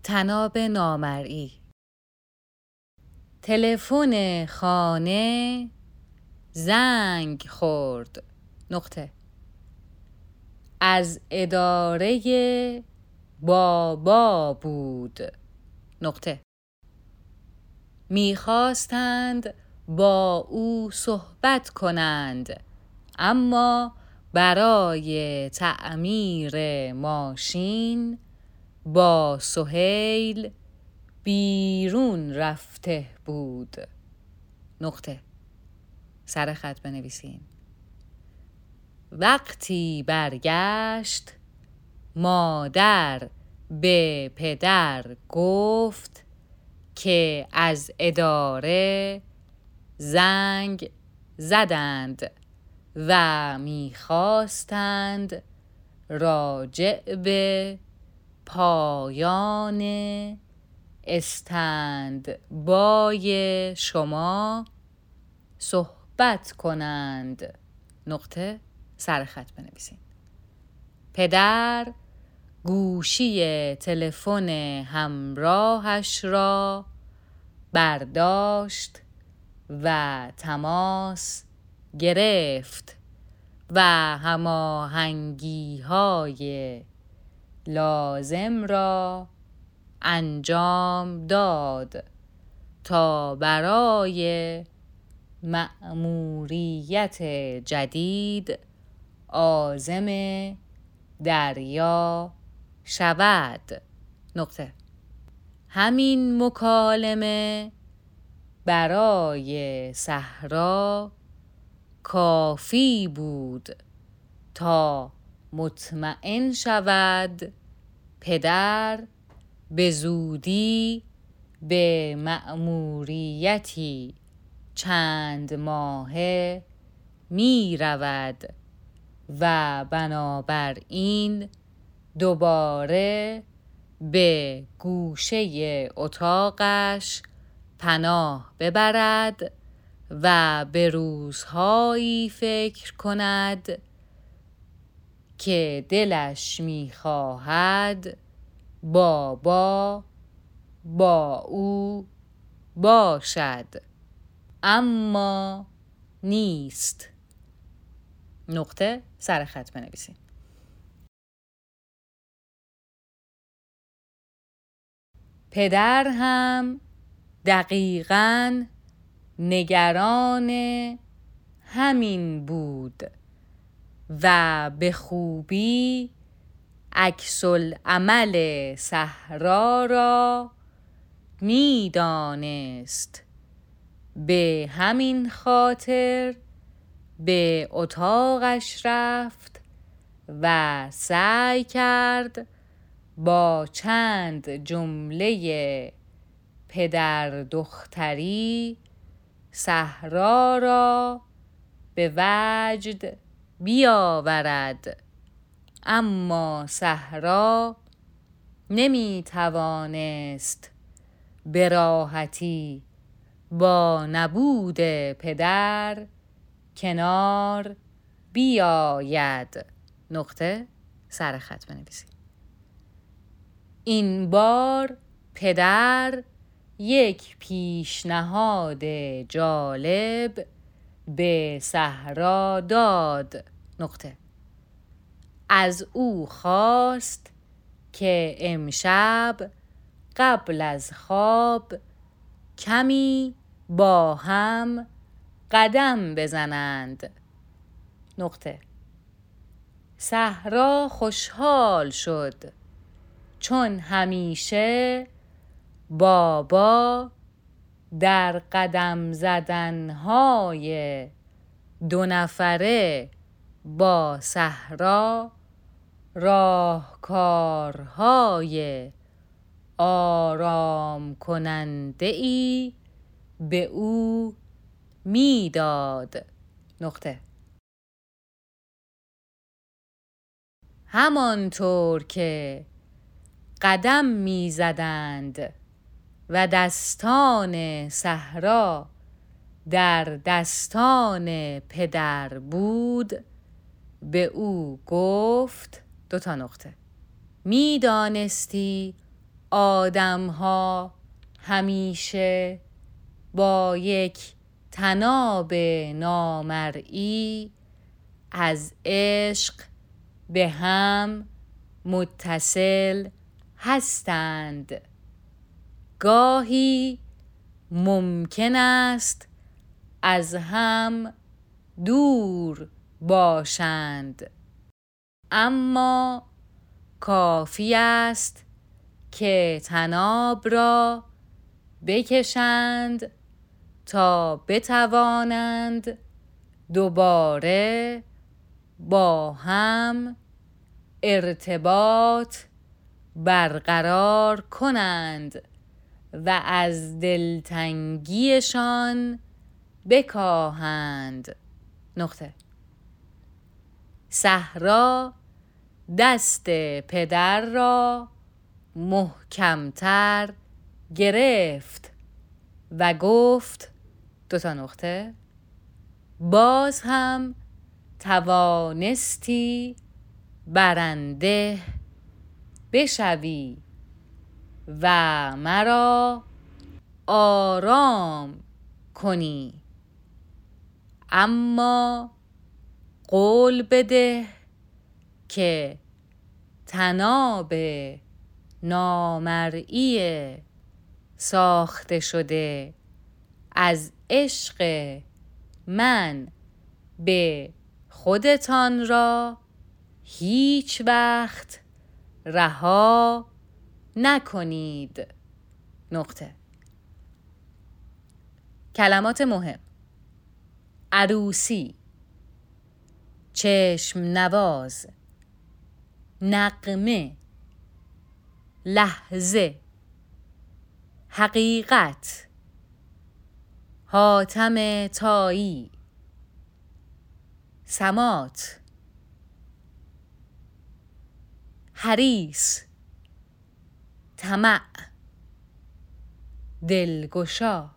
طناب نامرئی. تلفن خانه زنگ خورد. از اداره بابا بود. می‌خواستند با او صحبت کنند، اما برای تعمیر ماشین با سهیل بیرون رفته بود. سر خط بنویسین. وقتی برگشت، مادر به پدر گفت که از اداره زنگ زدند و می‌خواستند راجع به پایان استندبای شما صحبت کنند. سر خط بنویسین. پدر گوشی تلفن همراهش را برداشت و تماس گرفت و هماهنگی‌های لازم را انجام داد تا برای مأموریت جدید عازم دریا شود. همین مکالمه برای صحرا کافی بود تا مطمئن شود پدر به زودی به مأموریتی چند ماهه می رود و بنابراین دوباره به گوشه اتاقش پناه ببرد و به روزهایی فکر کند که دلش می خواهد بابا با او باشد، اما نیست. سر خط بنویسین. پدر هم دقیقاً نگران همین بود و به خوبی عکس‌العمل صحرا را می دانست. به همین خاطر به اتاقش رفت و سعی کرد با چند جمله پدر دختری صحرا را به وجد بیاورد، اما صحرا نمی توانست به راحتی با نبود پدر کنار بیاید. سر خط بنویسید. این بار پدر یک پیشنهاد جالب به صحرا داد. از او خواست که امشب قبل از خواب کمی با هم قدم بزنند. صحرا خوشحال شد، چون همیشه بابا در قدم زدنهای 2 نفره با صحرا راهکارهای آرام کننده‌ای به او میداد. همانطور که قدم می زدند و دستان صحرا در دستان پدر بود، به او گفت: 2 می دانستی آدم‌ها همیشه با یک طناب نامرئی از عشق به هم متصل هستند. گاهی ممکن است از هم دور باشند، اما کافی است که طناب را بکشند تا بتوانند دوباره با هم ارتباط برقرار کنند و از دلتنگیشان بکاهند. صحرا دست پدر را محکمتر گرفت و گفت باز هم توانستی برنده بشوی و مرا آرام کنی، اما قول بده که طناب نامرئی ساخته شده از عشق من به خودتان را هیچ وقت رها نکنید. کلمات مهم: عروسی، چشم نواز، نغمه، لحظه، حقیقت، حاتم طایی، سماط، حریص، طمع، دلگشا.